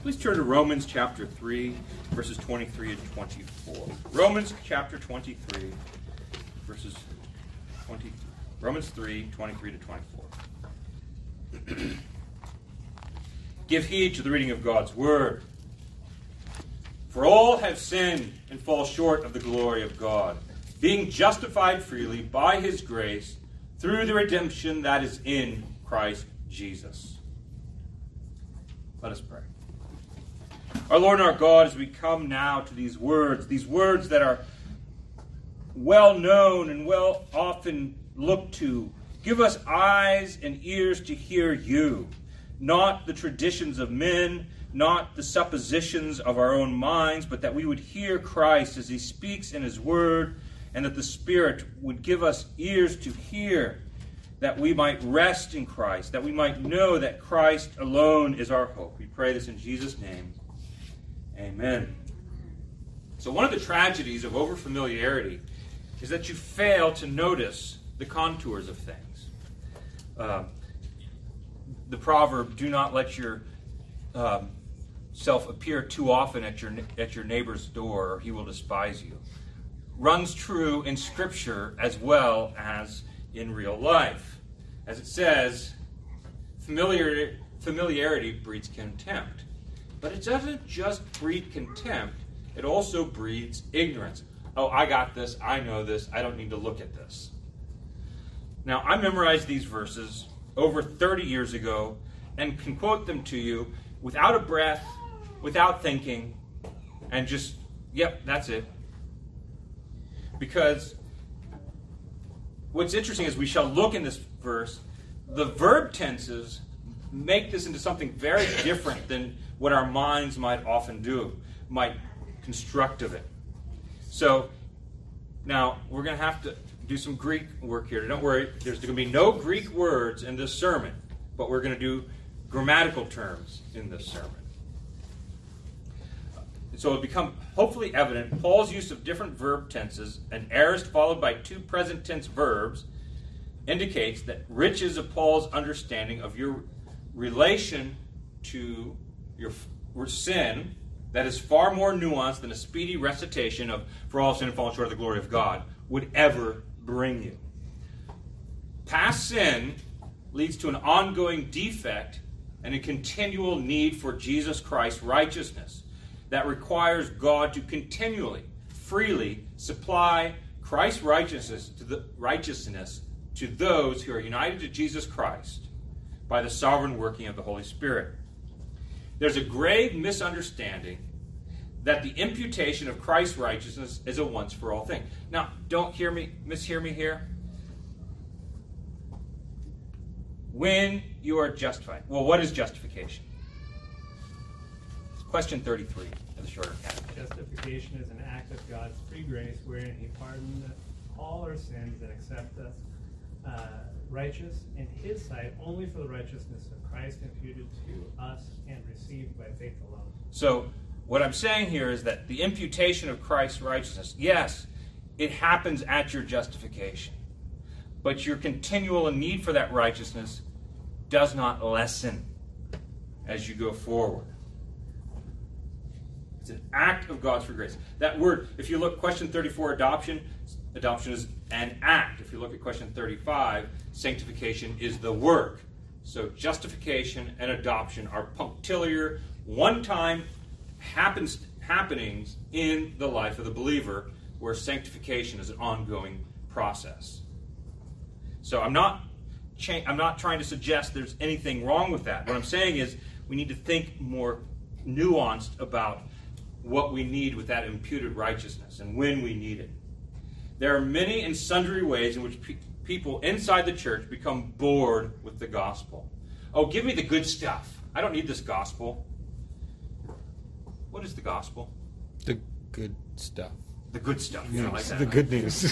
Please turn to Romans chapter 3, verses 23 and 24. Romans chapter 23, verses 20. Romans 3, 23 to 24. Give heed to the reading of God's word. For all have sinned and fall short of the glory of God, being justified freely by his grace through the redemption that is in Christ Jesus. Let us pray. Our Lord and our God, as we come now to these words that are well known and well often looked to, give us eyes and ears to hear you, not the traditions of men, not the suppositions of our own minds, but that we would hear Christ as he speaks in his word, and that the Spirit would give us ears to hear, that we might rest in Christ, that we might know that Christ alone is our hope. We pray this in Jesus' name. Amen. So one of the tragedies of overfamiliarity is that you fail to notice the contours of things. The proverb, do not let your self appear too often at your neighbor's door, or he will despise you, runs true in Scripture as well as in real life. As it says, familiarity breeds contempt. But it doesn't just breed contempt, it also breeds ignorance. Oh, I got this, I know this, I don't need to look at this. Now, I memorized these verses over 30 years ago and can quote them to you without a breath, without thinking, and just, yep, that's it. Because what's interesting is we shall look in this verse, the verb tenses make this into something very different than what our minds might often do, might construct of it. So, now, we're going to have to do some Greek work here. Don't worry, there's going to be no Greek words in this sermon, but we're going to do grammatical terms in this sermon. So it'll become hopefully evident Paul's use of different verb tenses, an aorist followed by two present tense verbs, indicates that riches of Paul's understanding of your relation to your sin that is far more nuanced than a speedy recitation of for all sin and fallen short of the glory of God would ever bring you. Past sin leads to an ongoing defect and a continual need for Jesus Christ's righteousness that requires God to continually, freely supply Christ's righteousness to those who are united to Jesus Christ by the sovereign working of the Holy Spirit. There's a grave misunderstanding that the imputation of Christ's righteousness is a once-for-all thing. Now, don't mishear me here. When you are justified. Well, what is justification? It's question 33 of the shorter catechism. Justification is an act of God's free grace wherein he pardoned all our sins and accepts us righteous in his sight only for the righteousness of Christ imputed to us and received by faith alone. So, what I'm saying here is that the imputation of Christ's righteousness, yes, it happens at your justification. But your continual need for that righteousness does not lessen as you go forward. It's an act of God's free grace. That word, if you look, question 34, adoption is an act. If you look at question 35, sanctification is the work. So justification and adoption are punctiliar, one-time happenings in the life of the believer, where sanctification is an ongoing process. So I'm not trying to suggest there's anything wrong with that. What I'm saying is we need to think more nuanced about what we need with that imputed righteousness and when we need it. There are many and sundry ways in which people inside the church become bored with the gospel. Oh, give me the good stuff. I don't need this gospel. What is the gospel? The good stuff. The good stuff. Yes, I like that. the good news.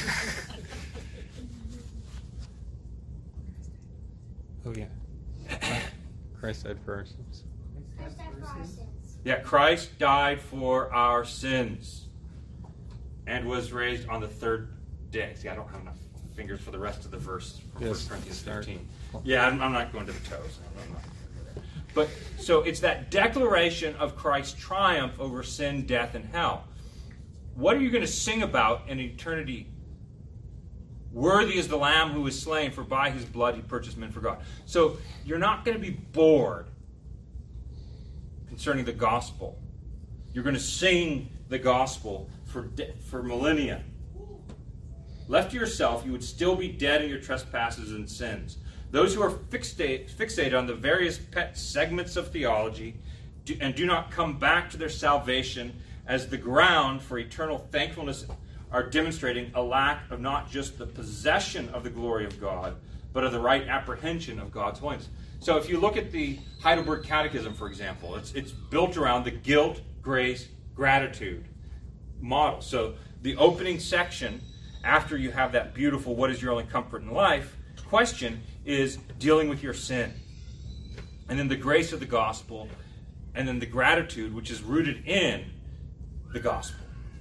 Oh, yeah. Christ died for our sins. Yeah, Christ died for our sins and was raised on the third day. See, I don't have enough fingers for the rest of the verse from 1 Corinthians 15. Yeah, I'm not going to the toes. But so it's that declaration of Christ's triumph over sin, death, and hell. What are you going to sing about in eternity? Worthy is the Lamb who was slain, for by his blood he purchased men for God. So you're not going to be bored concerning the gospel. You're going to sing the gospel for millennia. Left to yourself, you would still be dead in your trespasses and sins. Those who are fixated on the various pet segments of theology and do not come back to their salvation as the ground for eternal thankfulness are demonstrating a lack of not just the possession of the glory of God, but of the right apprehension of God's holiness. So if you look at the Heidelberg Catechism, for example, it's built around the guilt, grace, gratitude model. So the opening section, after you have that beautiful "what is your only comfort in life" question, is dealing with your sin. And then the grace of the gospel, and then the gratitude, which is rooted in the gospel.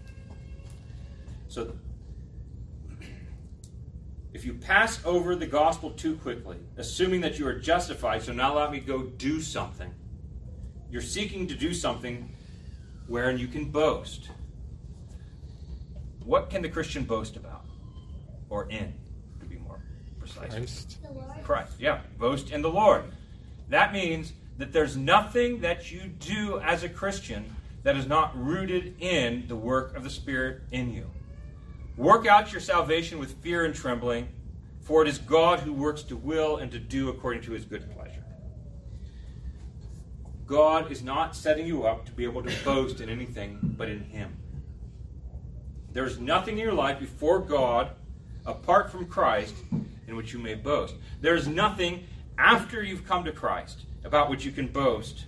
So if you pass over the gospel too quickly, assuming that you are justified, so now let me go do something, you're seeking to do something wherein you can boast. What can the Christian boast about? Or in, to be more precise. Christ. Yeah, boast in the Lord. That means that there's nothing that you do as a Christian that is not rooted in the work of the Spirit in you. Work out your salvation with fear and trembling, for it is God who works to will and to do according to his good pleasure. God is not setting you up to be able to boast in anything but in him. There's nothing in your life before God, apart from Christ, in which you may boast. There's nothing after you've come to Christ about which you can boast,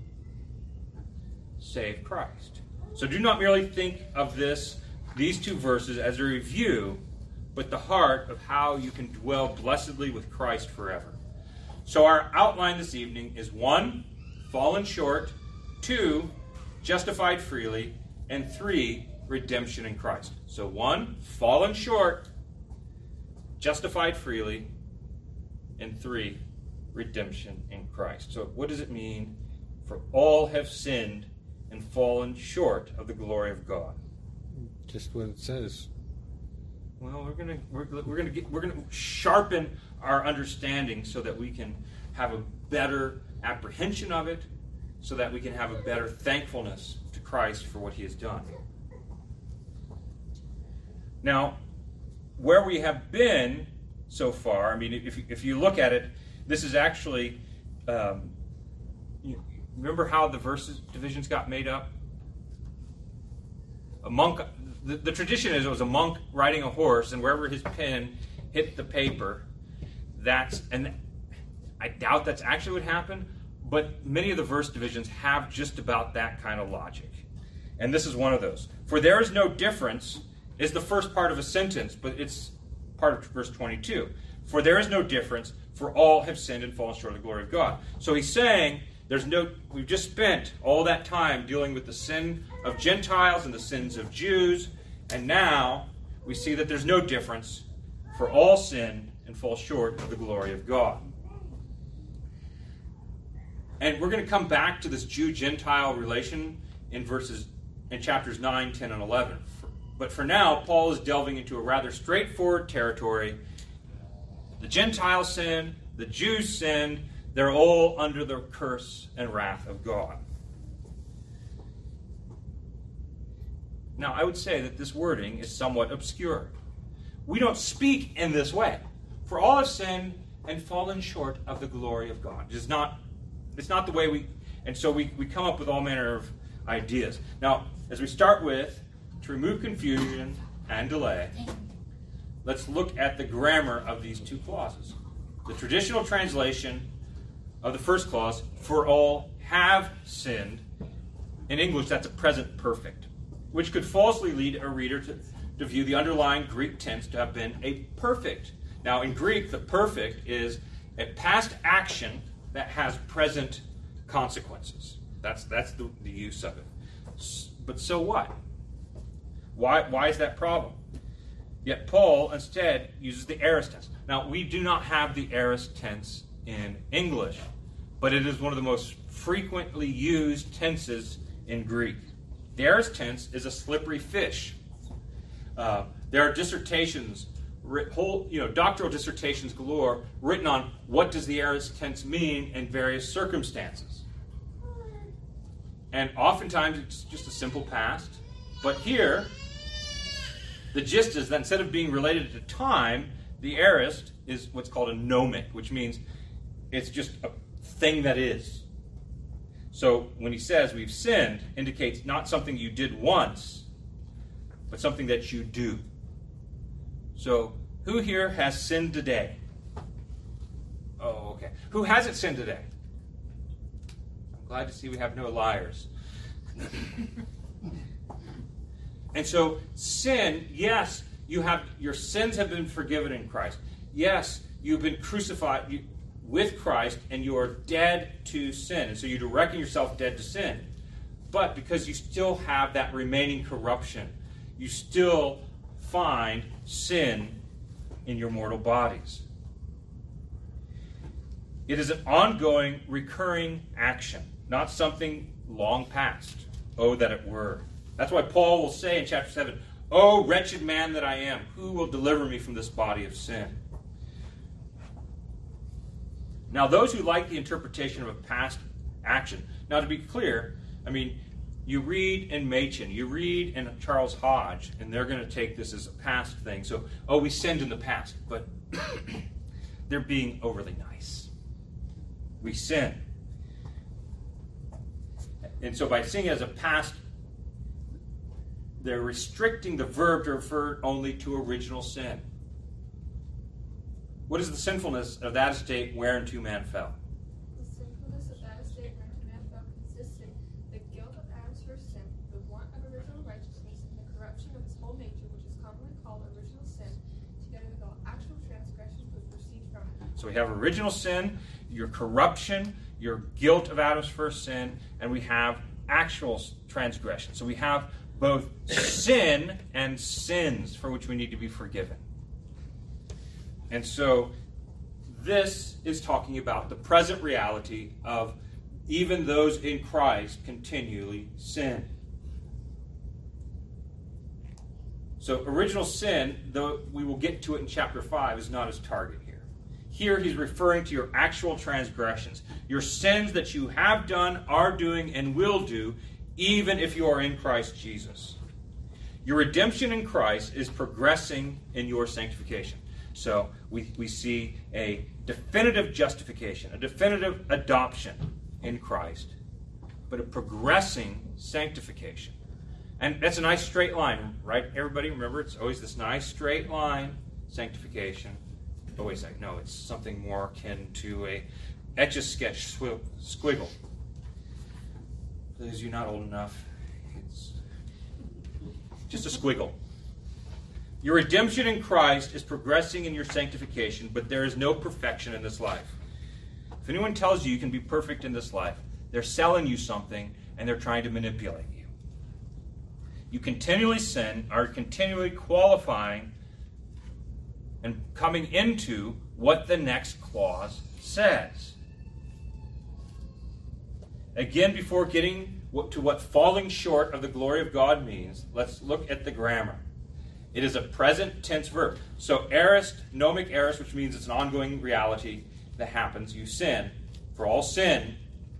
save Christ. So do not merely think of these two verses as a review, but the heart of how you can dwell blessedly with Christ forever. So our outline this evening is 1, fallen short, 2, justified freely, and 3, redemption in Christ. So 1, fallen short, justified freely, and 3, redemption in Christ. So what does it mean? For all have sinned and fallen short of the glory of God. Just what it says. Well, we're gonna sharpen our understanding so that we can have a better apprehension of it, so that we can have a better thankfulness to Christ for what he has done. Now, where we have been so far, I mean, if you look at it, this is actually, remember how the verses divisions got made up? A monk, the tradition is it was a monk riding a horse, and wherever his pen hit the paper, and I doubt that's actually what happened, but many of the verse divisions have just about that kind of logic. And this is one of those. For there is no difference is the first part of a sentence, but it's part of verse 22. For there is no difference, for all have sinned and fallen short of the glory of God. So he's saying, we've just spent all that time dealing with the sin of Gentiles and the sins of Jews, and now we see that there's no difference, for all sin and fall short of the glory of God. And we're going to come back to this Jew-Gentile relation in chapters 9, 10, and 11. But for now, Paul is delving into a rather straightforward territory. The Gentiles sinned, the Jews sinned, they're all under the curse and wrath of God. Now, I would say that this wording is somewhat obscure. We don't speak in this way. For all have sinned and fallen short of the glory of God. It's not the way we come up with all manner of ideas. Now, as we start with, to remove confusion and delay, let's look at the grammar of these two clauses. The traditional translation of the first clause, for all have sinned, in English that's a present perfect, which could falsely lead a reader to view the underlying Greek tense to have been a perfect. Now in Greek, the perfect is a past action that has present consequences. That's the use of it. But so what? Why is that problem? Yet Paul instead uses the aorist tense. Now we do not have the aorist tense in English, but it is one of the most frequently used tenses in Greek. The aorist tense is a slippery fish. There are dissertations, doctoral dissertations galore, written on what does the aorist tense mean in various circumstances. And oftentimes it's just a simple past. But here, the gist is that instead of being related to time, the aorist is what's called a gnomic, which means it's just a thing that is. So when he says we've sinned, indicates not something you did once, but something that you do. So who here has sinned today? Oh, okay. Who hasn't sinned today? I'm glad to see we have no liars. And so sin, yes, your sins have been forgiven in Christ. Yes, you've been crucified with Christ and you are dead to sin. And so you reckon yourself dead to sin. But because you still have that remaining corruption, you still find sin in your mortal bodies. It is an ongoing, recurring action, not something long past. Oh, that it were. That's why Paul will say in chapter 7, "Oh, wretched man that I am, who will deliver me from this body of sin?" Now, those who like the interpretation of a past action, now to be clear, you read in Machen, you read in Charles Hodge, and they're going to take this as a past thing. So, we sinned in the past, but they're being overly nice. We sin. And so by seeing it as a past, they're restricting the verb to refer only to original sin. What is the sinfulness of that estate whereunto man fell? The sinfulness of that estate whereunto man fell consisted the guilt of Adam's first sin, the want of original righteousness, and the corruption of his whole nature, which is commonly called original sin, together with all actual transgressions which proceed from it. So we have original sin, your corruption, your guilt of Adam's first sin, and we have actual transgression. So we have both sin and sins for which we need to be forgiven. And so this is talking about the present reality of even those in Christ continually sin. So original sin, though we will get to it in chapter 5, is not his target here. Here he's referring to your actual transgressions, your sins that you have done, are doing, and will do, even if you are in Christ Jesus. Your redemption in Christ is progressing in your sanctification. So we see a definitive justification, a definitive adoption in Christ, but a progressing sanctification. And that's a nice straight line, right? Everybody remember, it's always this nice straight line, sanctification. Oh, wait a second. No, it's something more akin to a Etch-a-Sketch squiggle. For those of you not old enough, it's just a squiggle. Your redemption in Christ is progressing in your sanctification, but there is no perfection in this life. If anyone tells you you can be perfect in this life, they're selling you something and they're trying to manipulate you. You continually sin, are continually qualifying and coming into what the next clause says. Again, before getting to what falling short of the glory of God means, let's look at the grammar. It is a present tense verb. So aorist, gnomic aorist, which means it's an ongoing reality that happens. You sin, for all sin,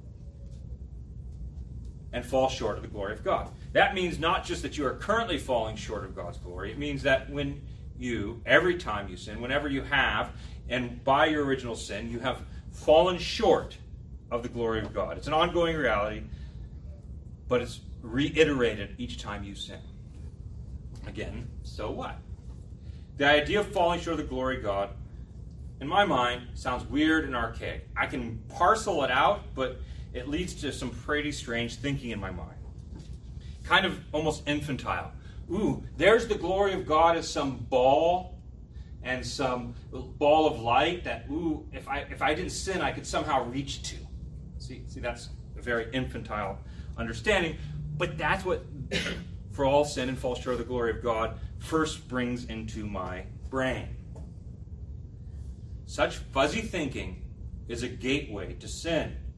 and fall short of the glory of God. That means not just that you are currently falling short of God's glory. It means that when you, every time you sin, whenever you have, and by your original sin, you have fallen short of the glory of God. It's an ongoing reality, but it's reiterated each time you sin. Again, so what? The idea of falling short of the glory of God, in my mind, sounds weird and archaic. I can parcel it out, but it leads to some pretty strange thinking in my mind. Kind of almost infantile. Ooh, there's the glory of God as some ball and some ball of light that, ooh, if I didn't sin, I could somehow reach to. See, that's a very infantile understanding, but that's what, for all sin and fall short of the glory of God, first brings into my brain. Such fuzzy thinking is a gateway to sin.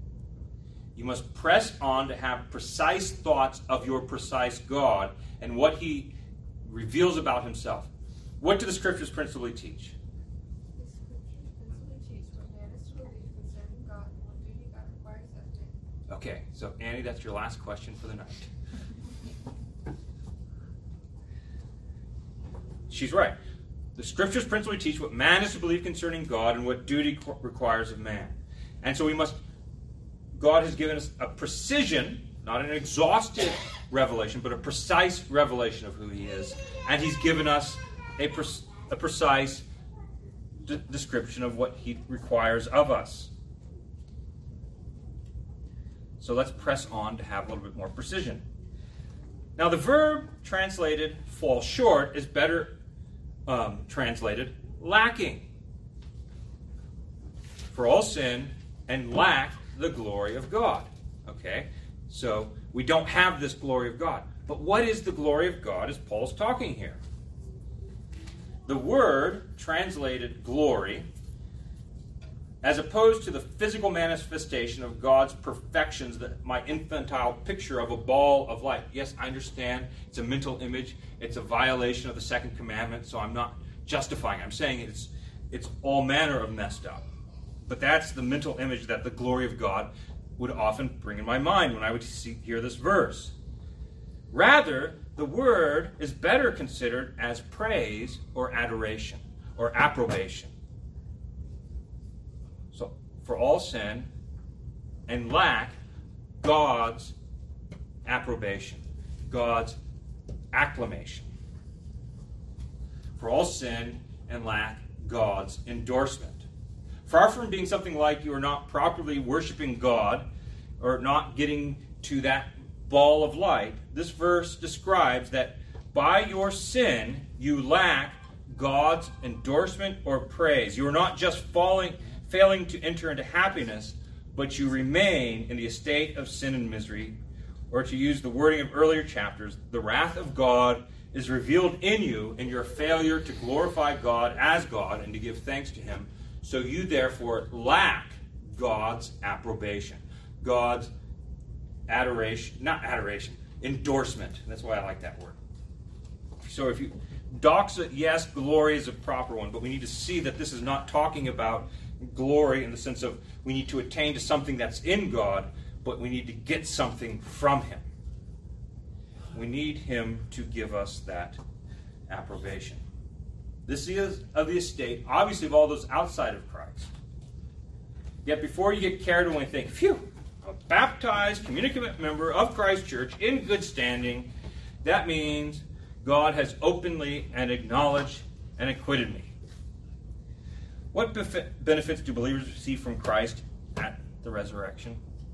You must press on to have precise thoughts of your precise God and what he reveals about himself. What do the scriptures principally teach? The scriptures principally teach what man is to believe concerning God and what duty God requires of man. Okay, so Annie, that's your last question for the night. She's right. The scriptures principally teach what man is to believe concerning God and what duty requires of man. And so God has given us a precision, not an exhaustive revelation, but a precise revelation of who he is. And he's given us a precise description of what he requires of us. So let's press on to have a little bit more precision. Now the verb translated fall short is better translated lacking. For all sin and lack the glory of God. Okay? So we don't have this glory of God. But what is the glory of God as Paul's talking here? The word translated glory, as opposed to the physical manifestation of God's perfections, that my infantile picture of a ball of light. Yes, I understand it's a mental image. It's a violation of the second commandment, so I'm not justifying. I'm saying it's all manner of messed up. But that's the mental image that the glory of God would often bring in my mind when I would hear this verse. Rather, the word is better considered as praise or adoration or approbation. So, for all sin and lack God's approbation, God's acclamation. For all sin and lack God's endorsement. Far from being something like you are not properly worshiping God or not getting to that ball of light, this verse describes that by your sin you lack God's endorsement or praise. You are not just failing to enter into happiness, but you remain in the estate of sin and misery. Or to use the wording of earlier chapters, the wrath of God is revealed in you in your failure to glorify God as God and to give thanks to him. So you therefore lack God's approbation, God's endorsement. That's why I like that word. So if you doxa, yes, glory is a proper one, but we need to see that this is not talking about glory in the sense of we need to attain to something that's in God, but we need to get something from him. We need him to give us that approbation. This is of the estate, obviously, of all those outside of Christ. Yet before you get carried away and think, phew, I'm a baptized, communicant member of Christ Church in good standing, that means God has openly and acknowledged and acquitted me. What benefits do believers receive from Christ at the resurrection?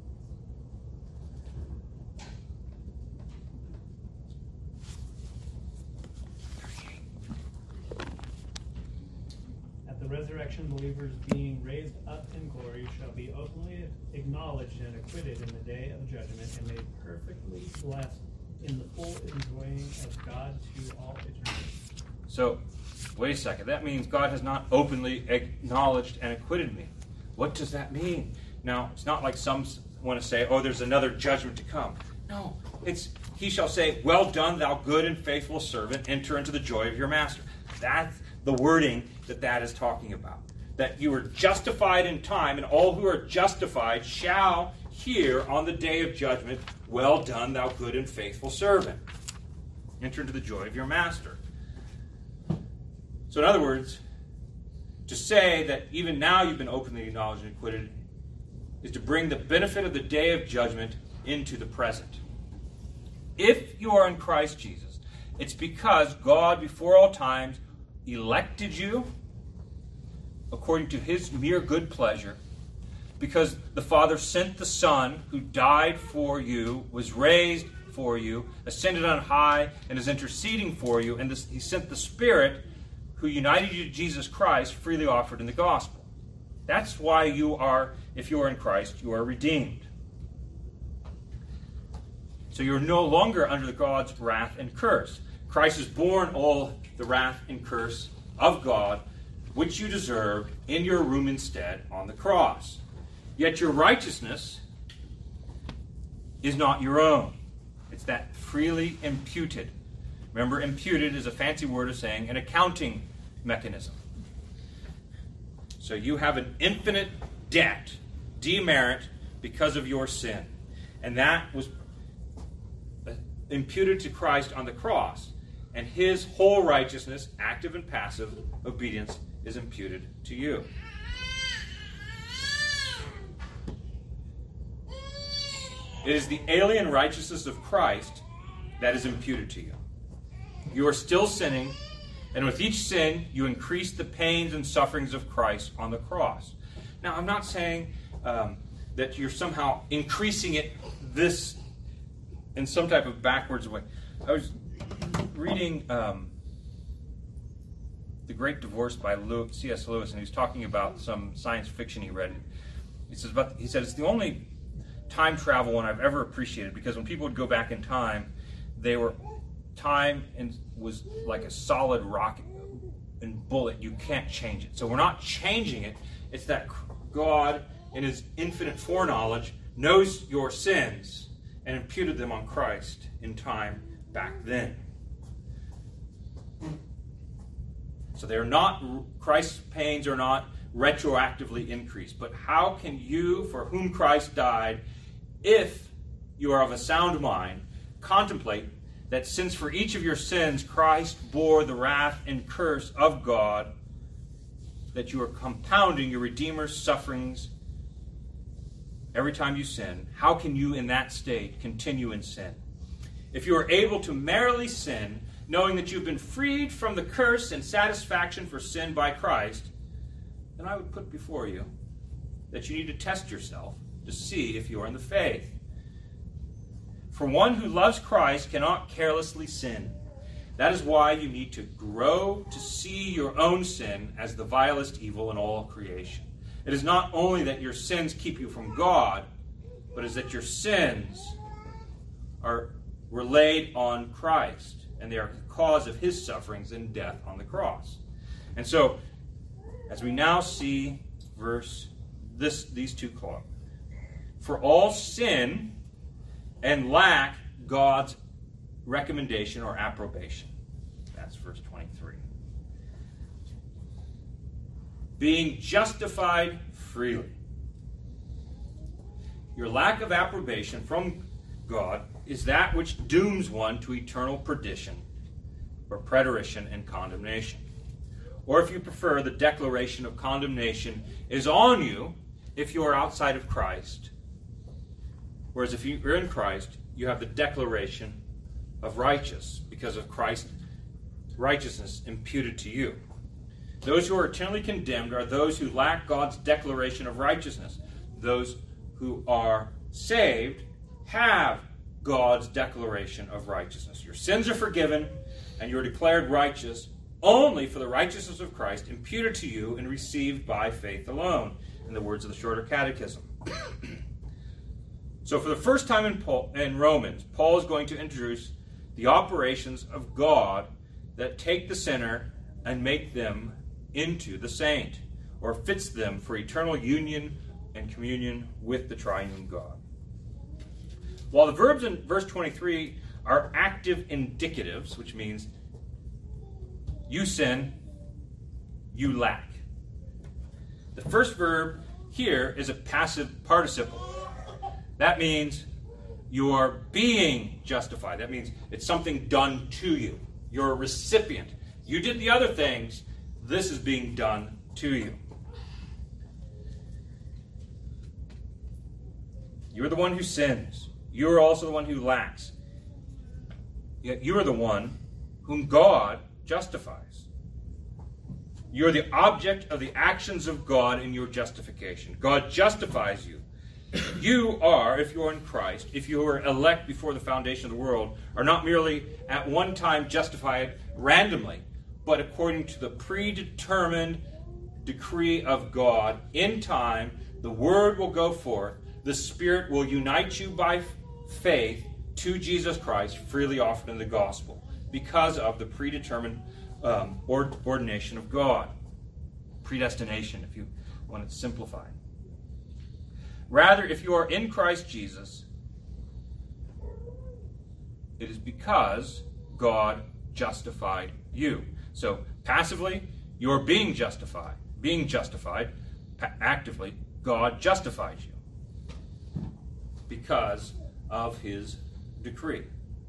At the resurrection, believers being raised up in glory shall be openly acknowledged and acquitted in the day of judgment and made perfectly blessed in the full enjoying of God to all eternity. So, wait a second. That means God has not openly acknowledged and acquitted me. What does that mean? Now, it's not like some want to say, oh, there's another judgment to come. No, it's, he shall say, well done, thou good and faithful servant, enter into the joy of your master. That's the wording that is talking about. That you are justified in time, and all who are justified shall hear on the day of judgment, well done, thou good and faithful servant. Enter into the joy of your master. So in other words, to say that even now you've been openly acknowledged and acquitted is to bring the benefit of the day of judgment into the present. If you are in Christ Jesus, it's because God before all times elected you according to his mere good pleasure, because the Father sent the Son who died for you, was raised for you, ascended on high, and is interceding for you, and he sent the Spirit who united you to Jesus Christ, freely offered in the gospel. That's why you are, if you are in Christ, you are redeemed. So you're no longer under God's wrath and curse. Christ has borne all the wrath and curse of God, which you deserved, in your room instead on the cross. Yet your righteousness is not your own. It's that freely imputed. Remember, imputed is a fancy word of saying an accounting mechanism. So you have an infinite debt, demerit, because of your sin. And that was imputed to Christ on the cross. And his whole righteousness, active and passive obedience, is imputed to you. It is the alien righteousness of Christ that is imputed to you. You are still sinning, and with each sin, you increase the pains and sufferings of Christ on the cross. Now, I'm not saying that you're somehow increasing it this in some type of backwards way. I was reading The Great Divorce by C.S. Lewis, and he was talking about some science fiction he read. He said it's the only time travel one I've ever appreciated, because when people would go back in time, time was like a solid rock and bullet. You can't change it. So we're not changing it. It's that God, in his infinite foreknowledge, knows your sins and imputed them on Christ in time back then. So they're not, Christ's pains are not retroactively increased. But how can you, for whom Christ died, if you are of a sound mind, contemplate that since for each of your sins Christ bore the wrath and curse of God, that you are compounding your Redeemer's sufferings every time you sin? How can you in that state continue in sin? If you are able to merrily sin, knowing that you've been freed from the curse and satisfaction for sin by Christ, then I would put before you that you need to test yourself to see if you are in the faith. For one who loves Christ cannot carelessly sin. That is why you need to grow to see your own sin as the vilest evil in all creation. It is not only that your sins keep you from God, but is that your sins were laid on Christ, and they are the cause of his sufferings and death on the cross. And so, as we now see these two clauses, for all sin and lack God's recommendation or approbation. That's verse 23. Being justified freely. Your lack of approbation from God is that which dooms one to eternal perdition, or preterition and condemnation. Or if you prefer, the declaration of condemnation is on you if you are outside of Christ. Whereas if you're in Christ, you have the declaration of righteous because of Christ's righteousness imputed to you. Those who are eternally condemned are those who lack God's declaration of righteousness. Those who are saved have God's declaration of righteousness. Your sins are forgiven, and you are declared righteous only for the righteousness of Christ imputed to you and received by faith alone, in the words of the Shorter Catechism. So for the first time in Romans, Paul is going to introduce the operations of God that take the sinner and make them into the saint, or fits them for eternal union and communion with the triune God. While the verbs in verse 23 are active indicatives, which means you sin, you lack. The first verb here is a passive participle. That means you are being justified. That means it's something done to you. You're a recipient. You did the other things. This is being done to you. You're the one who sins. You are also the one who lacks. Yet you are the one whom God justifies. You're the object of the actions of God in your justification. God justifies you. You are, if you are in Christ, if you were elect before the foundation of the world, are not merely at one time justified randomly, but according to the predetermined decree of God. In time, the Word will go forth. The Spirit will unite you by faith to Jesus Christ, freely offered in the gospel, because of the predetermined ordination of God. Predestination, if you want it simplified. Rather, if you are in Christ Jesus, It is because God justified you. So passively, you're being justified. Being justified, actively, God justifies you because of his decree.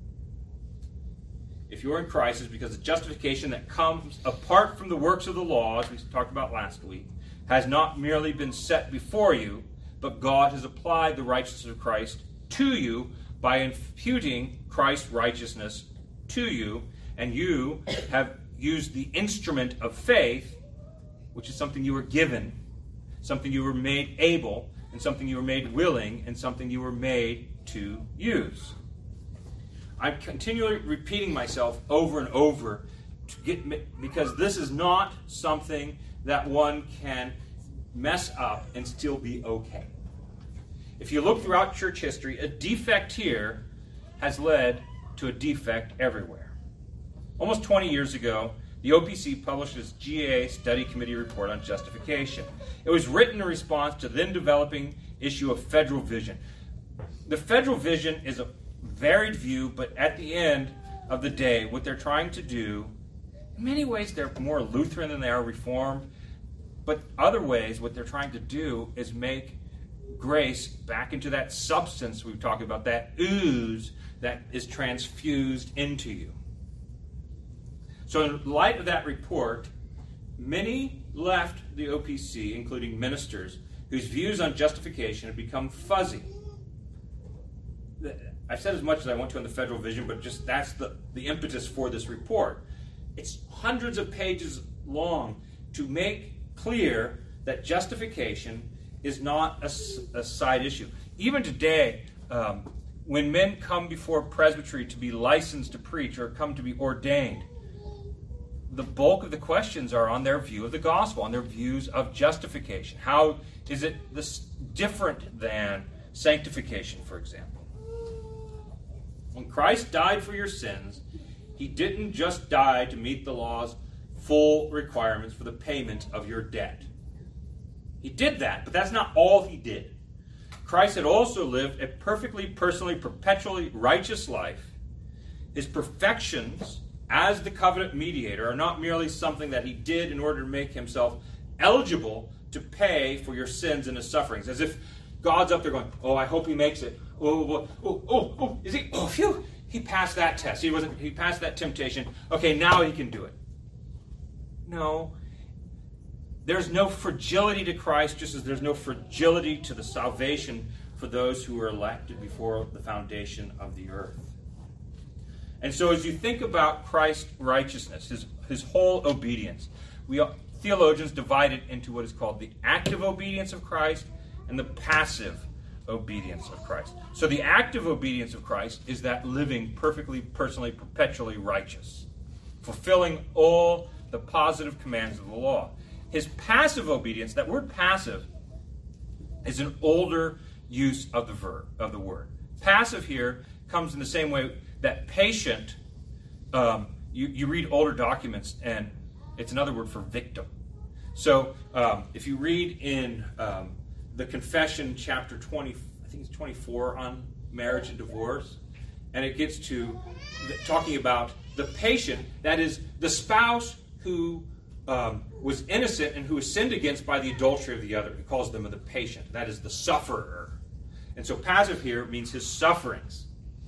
If you're in Christ, it's because the justification that comes apart from the works of the law, as we talked about last week, has not merely been set before you, but God has applied the righteousness of Christ to you by imputing Christ's righteousness to you, and you have used the instrument of faith, which is something you were given, something you were made able, and something you were made willing, and something you were made to use. I'm continually repeating myself over and over because this is not something that one can mess up and still be okay. If you look throughout church history, a defect here has led to a defect everywhere. Almost 20 years ago, the OPC published its GAA Study Committee report on justification. It was written in response to the then developing issue of federal vision. The federal vision is a varied view, but at the end of the day, what they're trying to do, in many ways they're more Lutheran than they are Reformed, but other ways what they're trying to do is make grace back into that substance we've talked about, that ooze that is transfused into you. So in light of that report, many left the OPC, including ministers, whose views on justification have become fuzzy. I've said as much as I want to on the federal vision, but just that's the impetus for this report. It's hundreds of pages long to make clear that justification is not a side issue. Even today, when men come before presbytery to be licensed to preach or come to be ordained, the bulk of the questions are on their view of the gospel, on their views of justification. How is it different than sanctification, for example? When Christ died for your sins, he didn't just die to meet the law's full requirements for the payment of your debt. He did that, but that's not all he did. Christ had also lived a perfectly, personally, perpetually righteous life. His perfections as the covenant mediator are not merely something that he did in order to make himself eligible to pay for your sins and his sufferings. As if God's up there going, oh, I hope he makes it. Is he? Oh, phew. He passed that test. He passed that temptation. Okay, now he can do it. No. There's no fragility to Christ, just as there's no fragility to the salvation for those who were elected before the foundation of the earth. And so as you think about Christ's righteousness, his whole obedience, theologians divide it into what is called the active obedience of Christ and the passive obedience of Christ. So the active obedience of Christ is that living perfectly, personally, perpetually righteous, fulfilling all the positive commands of the law. His passive obedience, that word passive, is an older use of the word. Passive here comes in the same way that patient, you read older documents and it's another word for victim. So if you read in the Confession, chapter 20, I think it's 24 on marriage and divorce, and it gets to talking about the patient, that is the spouse who was innocent and who was sinned against by the adultery of the other. He calls them the patient. That is the sufferer. And so passive here means his sufferings.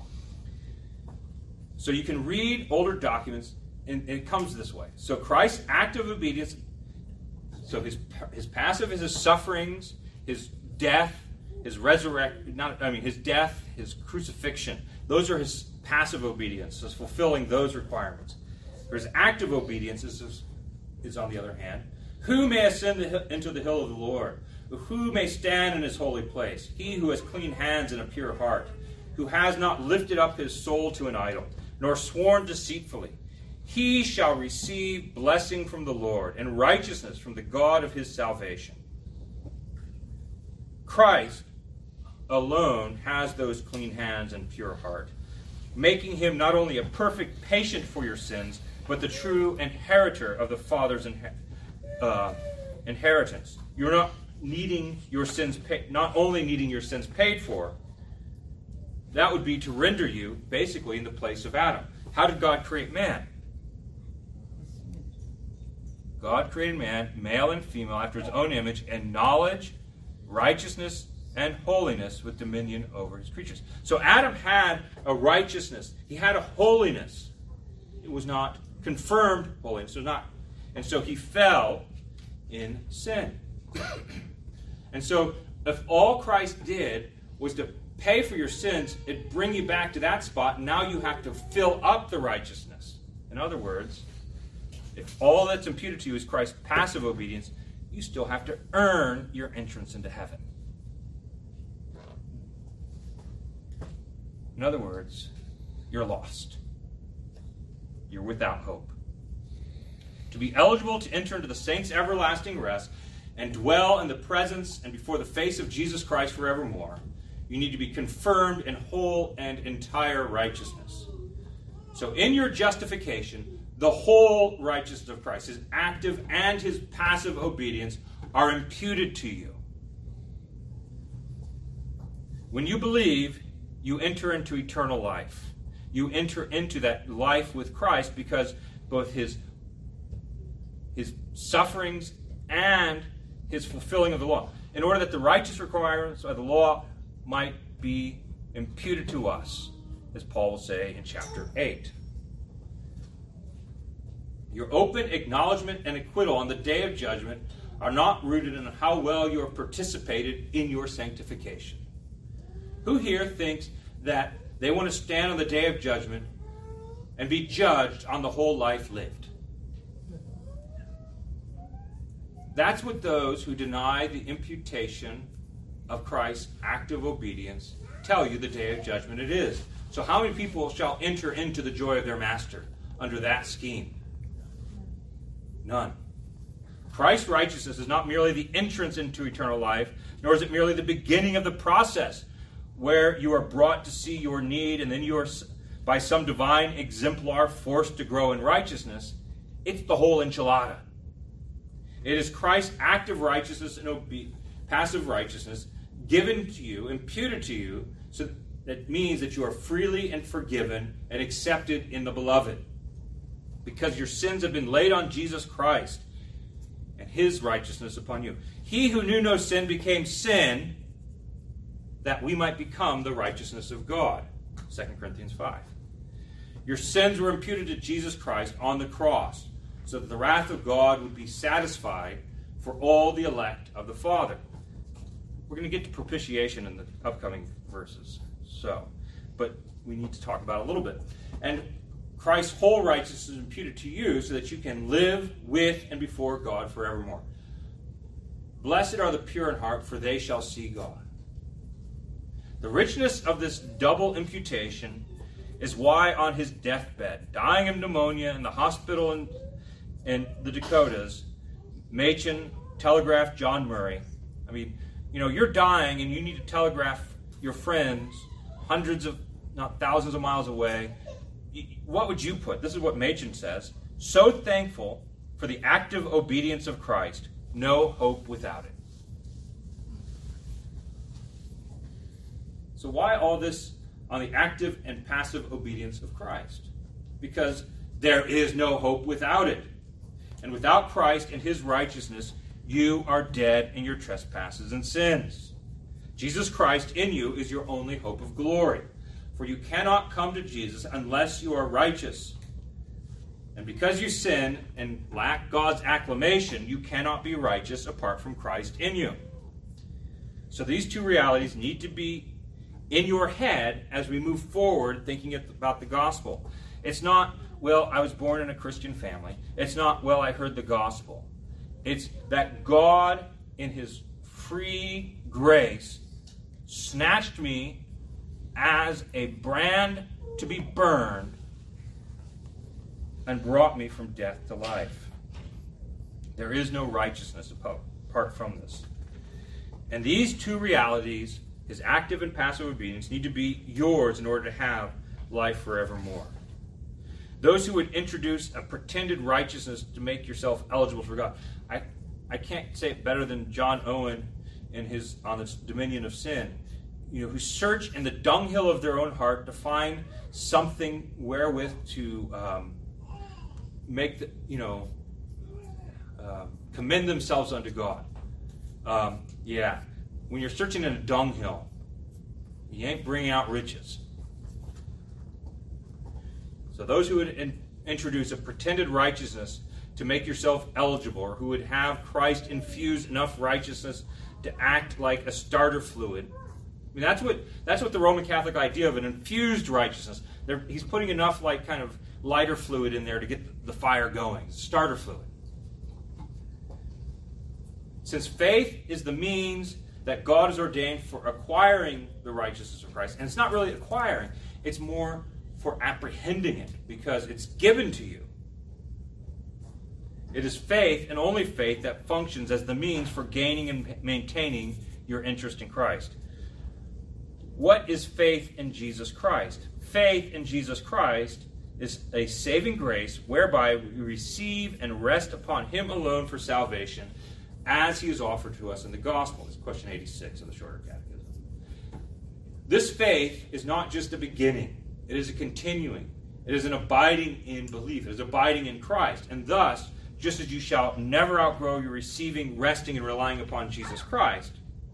So you can read older documents, and it comes this way. So Christ's active obedience, so his passive is his sufferings, his death, his his death, his crucifixion. Those are his passive obedience, is fulfilling those requirements. His active obedience is on the other hand, who may ascend into the hill of the Lord? Who may stand in his holy place? He who has clean hands and a pure heart, who has not lifted up his soul to an idol, nor sworn deceitfully. He shall receive blessing from the Lord and righteousness from the God of his salvation. Christ alone has those clean hands and pure heart, making him not only a perfect patient for your sins, but the true inheritor of the Father's inheritance. You're not needing your sins not only needing your sins paid for, that would be to render you basically in the place of Adam. How did God create man? God created man, male and female, after his own image, and knowledge, righteousness, and holiness with dominion over his creatures. So Adam had a righteousness. He had a holiness. It was not confirmed holiness. It was not. And so he fell in sin. And so if all Christ did was to pay for your sins, it'd bring you back to that spot, and now you have to fill up the righteousness. In other words, if all that's imputed to you is Christ's passive obedience, you still have to earn your entrance into heaven. In other words, you're lost. You're without hope. To be eligible to enter into the saints' everlasting rest and dwell in the presence and before the face of Jesus Christ forevermore, you need to be confirmed in whole and entire righteousness. So in your justification, the whole righteousness of Christ, his active and his passive obedience, are imputed to you. When you believe, you enter into eternal life. You enter into that life with Christ because both his sufferings and his fulfilling of the law, in order that the righteous requirements of the law might be imputed to us, as Paul will say in chapter 8. Your open acknowledgement and acquittal on the day of judgment are not rooted in how well you have participated in your sanctification. Who here thinks that they want to stand on the day of judgment and be judged on the whole life lived? That's what those who deny the imputation of Christ's active obedience tell you the day of judgment it is. So how many people shall enter into the joy of their master under that scheme? None. Christ's righteousness is not merely the entrance into eternal life, nor is it merely the beginning of the process where you are brought to see your need and then you are, by some divine exemplar, forced to grow in righteousness. It's the whole enchilada. It is Christ's active righteousness and passive righteousness given to you, imputed to you, so that means that you are freely and forgiven and accepted in the beloved. Because your sins have been laid on Jesus Christ and his righteousness upon you. He who knew no sin became sin that we might become the righteousness of God. 2 Corinthians 5. Your sins were imputed to Jesus Christ on the cross, so that the wrath of God would be satisfied for all the elect of the Father. We're going to get to propitiation in the upcoming verses. But we need to talk about it a little bit. And Christ's whole righteousness is imputed to you so that you can live with and before God forevermore. Blessed are the pure in heart, for they shall see God. The richness of this double imputation is why on his deathbed, dying of pneumonia in the hospital in the Dakotas, Machen telegraphed John Murray. I mean, you're dying and you need to telegraph your friends hundreds of, not thousands of miles away. What would you put? This is what Machen says. So thankful for the active obedience of Christ, no hope without it. So why all this on the active and passive obedience of Christ? Because there is no hope without it. And without Christ and his righteousness, you are dead in your trespasses and sins. Jesus Christ in you is your only hope of glory. For you cannot come to Jesus unless you are righteous. And because you sin and lack God's acclamation, you cannot be righteous apart from Christ in you. So these two realities need to be in your head as we move forward thinking about the gospel. It's not, well, I was born in a Christian family. It's not, well, I heard the gospel. It's that God, in his free grace, snatched me as a brand to be burned and brought me from death to life. There is no righteousness apart from this. And these two realities, his active and passive obedience, need to be yours in order to have life forevermore. Those who would introduce a pretended righteousness to make yourself eligible for God. I can't say it better than John Owen on this dominion of sin. who search in the dunghill of their own heart to find something wherewith to make the, commend themselves unto God. When you're searching in a dunghill, you ain't bringing out riches. So those who would introduce a pretended righteousness to make yourself eligible, or who would have Christ infuse enough righteousness to act like a starter fluid. I mean, that's what the Roman Catholic idea of an infused righteousness. He's putting enough kind of lighter fluid in there to get the fire going. Starter fluid. Since faith is the means that God has ordained for acquiring the righteousness of Christ, and it's not really acquiring, it's more for apprehending it, because it's given to you. It is faith, and only faith, that functions as the means for gaining and maintaining your interest in Christ. What is faith in Jesus Christ? Faith in Jesus Christ is a saving grace whereby we receive and rest upon Him alone for salvation, as He is offered to us in the gospel. It's question 86 of the Shorter Catechism. This faith is not just a beginning. It is a continuing. It is an abiding in belief. It is abiding in Christ. And thus, just as you shall never outgrow your receiving, resting, and relying upon Jesus Christ,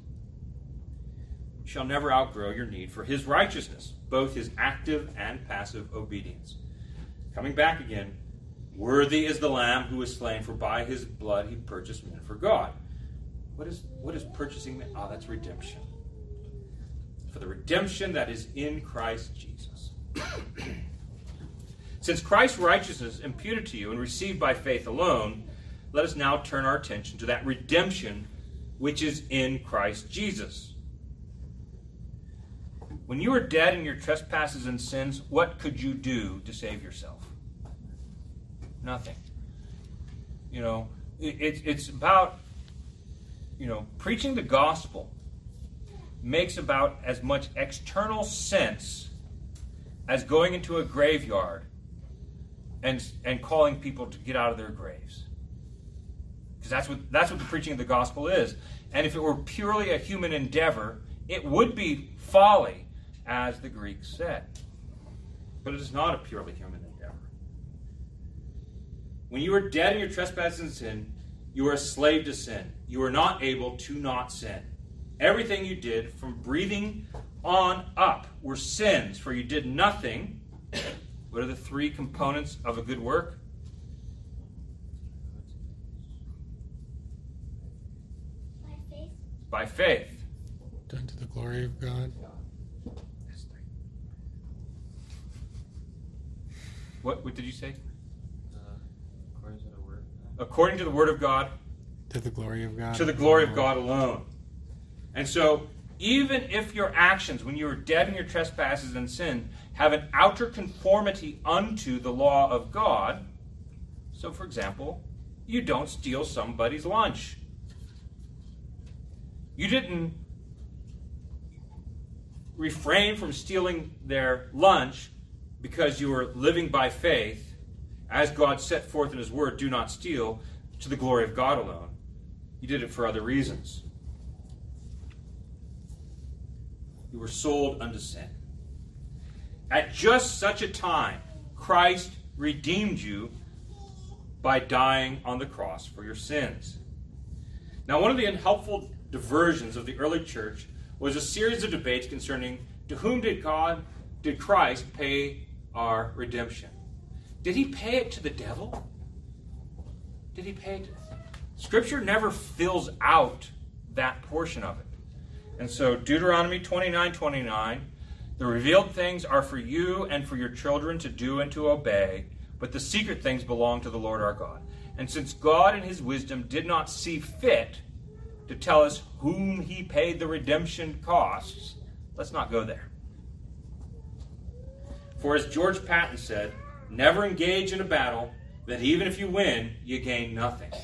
you shall never outgrow your need for His righteousness, both His active and passive obedience. Coming back again, worthy is the Lamb who was slain, for by His blood He purchased men for God. What is purchasing men? That's redemption. For the redemption that is in Christ Jesus. Since Christ's righteousness is imputed to you and received by faith alone, let us now turn our attention to that redemption which is in Christ Jesus. When you were dead in your trespasses and sins, what could you do to save yourself? Nothing. It's about, preaching the gospel makes about as much external sense as going into a graveyard and calling people to get out of their graves. Because that's what the preaching of the gospel is. And if it were purely a human endeavor, it would be folly, as the Greeks said. But it is not a purely human endeavor. When you were dead in your trespasses and sin, you were a slave to sin. You were not able to not sin. Everything you did from breathing on up were sins, for you did nothing. What are the three components of a good work? By faith. By faith. Done to the glory of God. What did you say? According to the word. According to the word of God. To the glory of God. To the glory of God alone. And so, even if your actions, when you were dead in your trespasses and sin, have an outer conformity unto the law of God, so for example, you don't steal somebody's lunch. You didn't refrain from stealing their lunch because you were living by faith, as God set forth in His word, do not steal, to the glory of God alone. You did it for other reasons. You were sold unto sin. At just such a time, Christ redeemed you by dying on the cross for your sins. Now, one of the unhelpful diversions of the early church was a series of debates concerning to whom did Christ pay our redemption? Did He pay it to the devil? Did He pay it? Scripture never fills out that portion of it. And so Deuteronomy 29:29, the revealed things are for you and for your children to do and to obey, but the secret things belong to the Lord our God. And since God in His wisdom did not see fit to tell us whom He paid the redemption costs, let's not go there. For as George Patton said, never engage in a battle that even if you win, you gain nothing.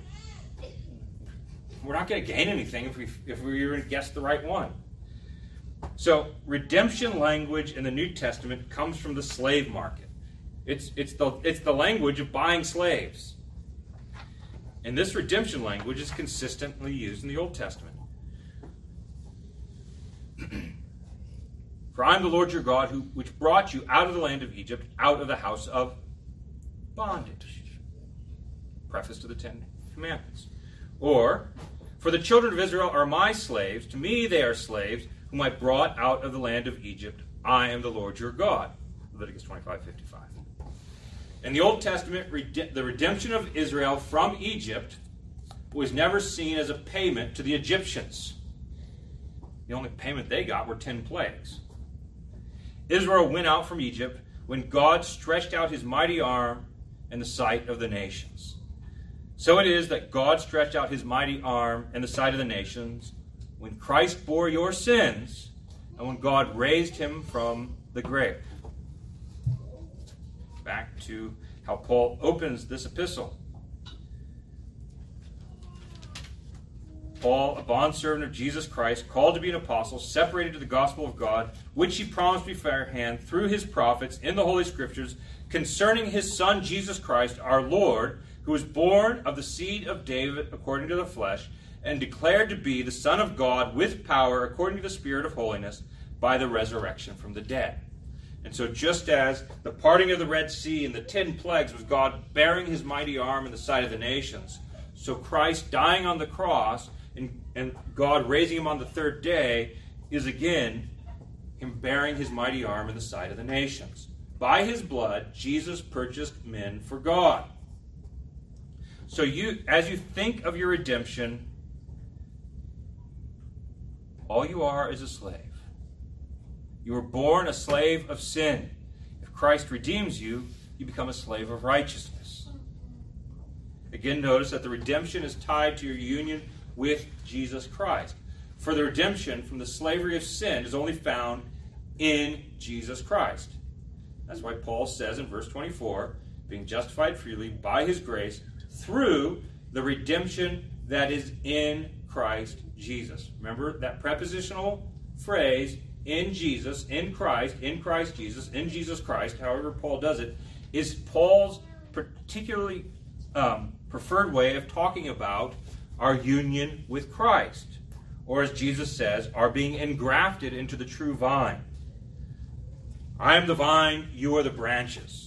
We're not going to gain anything if we even guess the right one. So, redemption language in the New Testament comes from the slave market. It's the language of buying slaves. And this redemption language is consistently used in the Old Testament. For I am the Lord your God, which brought you out of the land of Egypt, out of the house of bondage. Preface to the Ten Commandments. Or, for the children of Israel are my slaves, to me they are slaves, whom I brought out of the land of Egypt. I am the Lord your God. Leviticus 25:55. In the Old Testament, the redemption of Israel from Egypt was never seen as a payment to the Egyptians. The only payment they got were 10 plagues. Israel went out from Egypt when God stretched out his mighty arm in the sight of the nations. So it is that God stretched out his mighty arm in the sight of the nations when Christ bore your sins and when God raised him from the grave. Back to how Paul opens this epistle. Paul, a bondservant of Jesus Christ, called to be an apostle, separated to the gospel of God, which he promised beforehand through his prophets in the Holy Scriptures, concerning his Son Jesus Christ, our Lord, who was born of the seed of David according to the flesh, and declared to be the Son of God with power according to the Spirit of holiness, by the resurrection from the dead. And so just as the parting of the Red Sea and the 10 plagues was God bearing his mighty arm in the sight of the nations, so Christ dying on the cross and God raising him on the third day is again him bearing his mighty arm in the sight of the nations. By his blood, Jesus purchased men for God. So as you think of your redemption, all you are is a slave. You were born a slave of sin. If Christ redeems you, you become a slave of righteousness. Again, notice that the redemption is tied to your union with Jesus Christ. For the redemption from the slavery of sin is only found in Jesus Christ. That's why Paul says in verse 24, being justified freely by his grace through the redemption that is in Christ Jesus. Remember that prepositional phrase, in Jesus, in Christ Jesus, in Jesus Christ, however Paul does it, is Paul's particularly preferred way of talking about our union with Christ. Or as Jesus says, our being engrafted into the true vine. I am the vine, you are the branches.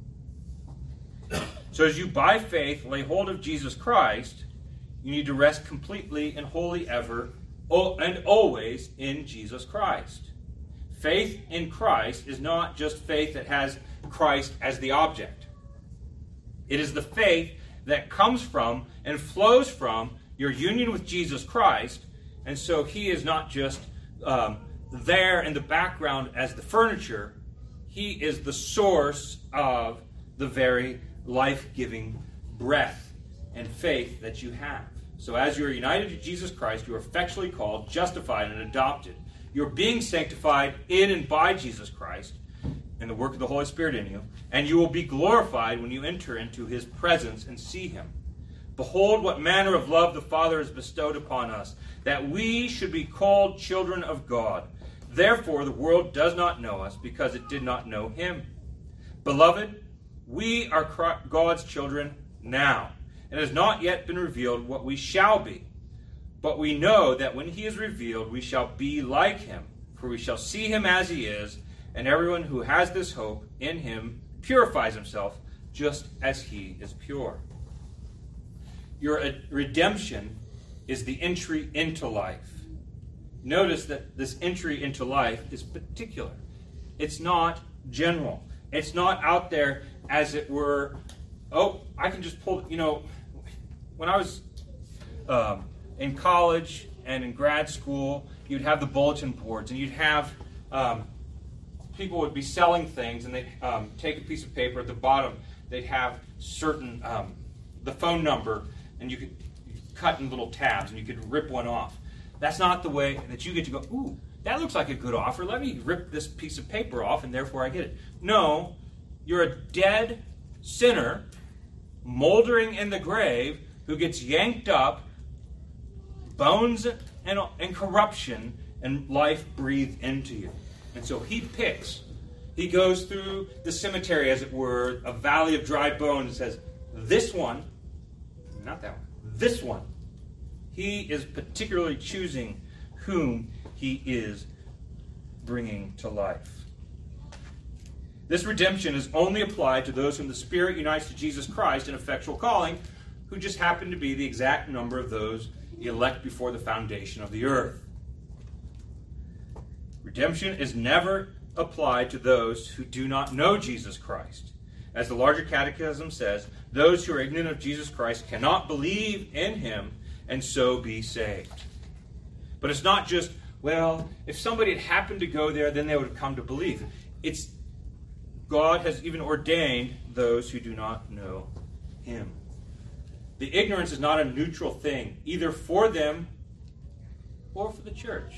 So as you by faith lay hold of Jesus Christ, you need to rest completely and wholly ever and always in Jesus Christ. Faith in Christ is not just faith that has Christ as the object. It is the faith that comes from and flows from your union with Jesus Christ, and so he is not just there in the background as the furniture. He is the source of the very life-giving breath and faith that you have. So as you are united to Jesus Christ, you are effectually called, justified, and adopted. You're being sanctified in and by Jesus Christ and the work of the Holy Spirit in you, and you will be glorified when you enter into his presence and see him. Behold, what manner of love the Father has bestowed upon us, that we should be called children of God. Therefore, the world does not know us, because it did not know him. Beloved, we are God's children now. It has not yet been revealed what we shall be. But we know that when he is revealed, we shall be like him, for we shall see him as he is, and everyone who has this hope in him purifies himself just as he is pure. Your redemption is the entry into life. Notice that this entry into life is particular. It's not general. It's not out there as it were, oh, I can just pull, when I was in college and in grad school, you'd have the bulletin boards, and you'd have people would be selling things, and they'd take a piece of paper at the bottom. They'd have certain the phone number, and you could cut in little tabs, and you could rip one off. That's not the way that you get to go, ooh, that looks like a good offer. Let me rip this piece of paper off, and therefore I get it. No, you're a dead sinner, moldering in the grave, who gets yanked up, bones and corruption, and life breathed into you. And so he picks. He goes through the cemetery, as it were, a valley of dry bones, and says, this one, not that one, this one. He is particularly choosing whom he is bringing to life. This redemption is only applied to those whom the Spirit unites to Jesus Christ in effectual calling, who just happen to be the exact number of those elect before the foundation of the earth. Redemption is never applied to those who do not know Jesus Christ. As the larger catechism says, those who are ignorant of Jesus Christ cannot believe in him and so be saved. But it's not just, well, if somebody had happened to go there, then they would have come to believe. It's God has even ordained those who do not know him. The ignorance is not a neutral thing, either for them or for the church.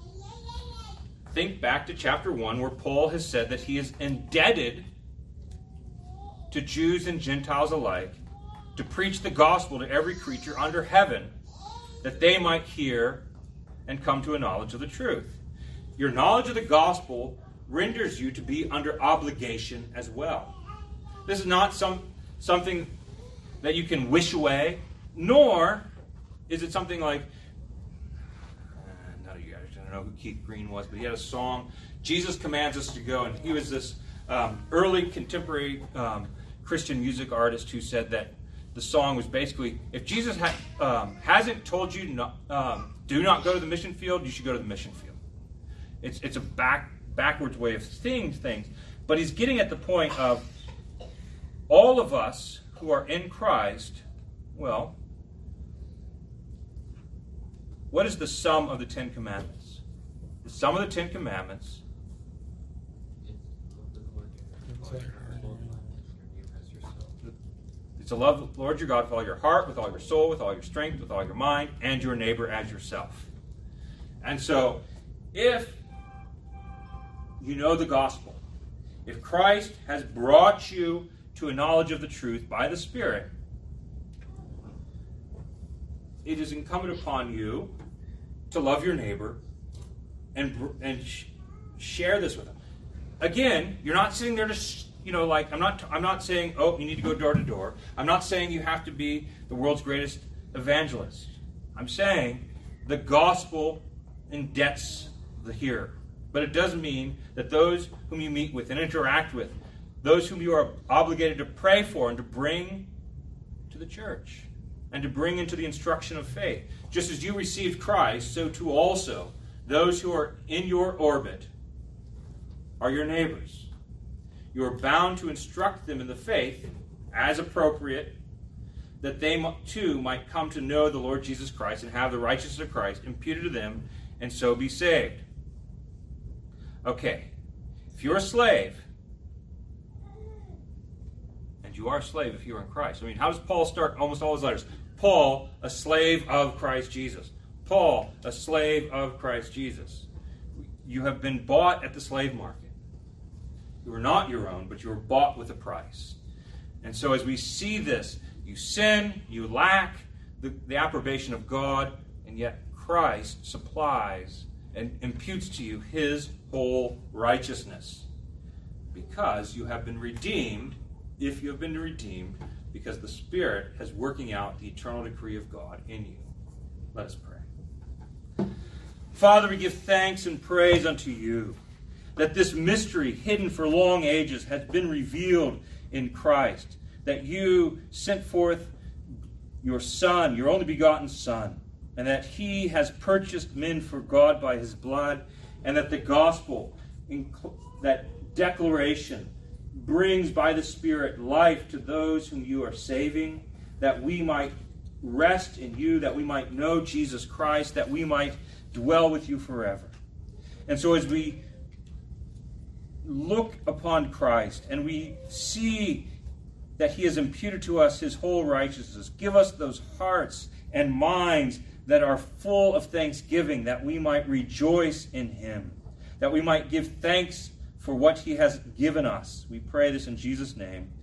Think back to chapter 1, where Paul has said that he is indebted to Jews and Gentiles alike to preach the gospel to every creature under heaven, that they might hear and come to a knowledge of the truth. Your knowledge of the gospel renders you to be under obligation as well. This is not something that you can wish away, nor is it something like, I don't know who Keith Green was, but he had a song, Jesus Commands Us to Go, and he was this early contemporary Christian music artist who said that the song was basically, if Jesus hasn't told you do not go to the mission field, you should go to the mission field. It's a backwards way of seeing things, but he's getting at the point of all of us who are in Christ. Well, what is the sum of the Ten Commandments? The sum of the Ten Commandments is to love the Lord your God with all your heart, with all your soul, with all your strength, with all your mind, and your neighbor as yourself. And so, if you know the gospel, if Christ has brought you to a knowledge of the truth by the Spirit, it is incumbent upon you to love your neighbor and share this with them. Again, you're not sitting there to, I'm not saying, you need to go door to door. I'm not saying you have to be the world's greatest evangelist. I'm saying the gospel indebts the hearer. But it does mean that those whom you meet with and interact with, those whom you are obligated to pray for and to bring to the church, and to bring into the instruction of faith. Just as you received Christ, so too also those who are in your orbit are your neighbors. You are bound to instruct them in the faith as appropriate, that they too might come to know the Lord Jesus Christ and have the righteousness of Christ imputed to them and so be saved. Okay, if you're a slave, and you are a slave if you're in Christ. I mean, how does Paul start almost all his letters? Paul, a slave of Christ Jesus. Paul, a slave of Christ Jesus. You have been bought at the slave market. You are not your own, but you were bought with a price. And so as we see this, you sin, you lack the approbation of God, and yet Christ supplies and imputes to you his whole righteousness. Because you have been redeemed, if you have been redeemed, because the Spirit is working out the eternal decree of God in you. Let us pray. Father, we give thanks and praise unto you that this mystery hidden for long ages has been revealed in Christ, that you sent forth your Son, your only begotten Son, and that he has purchased men for God by his blood, and that the gospel, that declaration, brings by the Spirit life to those whom you are saving, that we might rest in you, that we might know Jesus Christ, that we might dwell with you forever. And so as we look upon Christ and we see that he has imputed to us his whole righteousness, give us those hearts and minds that are full of thanksgiving, that we might rejoice in him, that we might give thanks for what he has given us. We pray this in Jesus' name.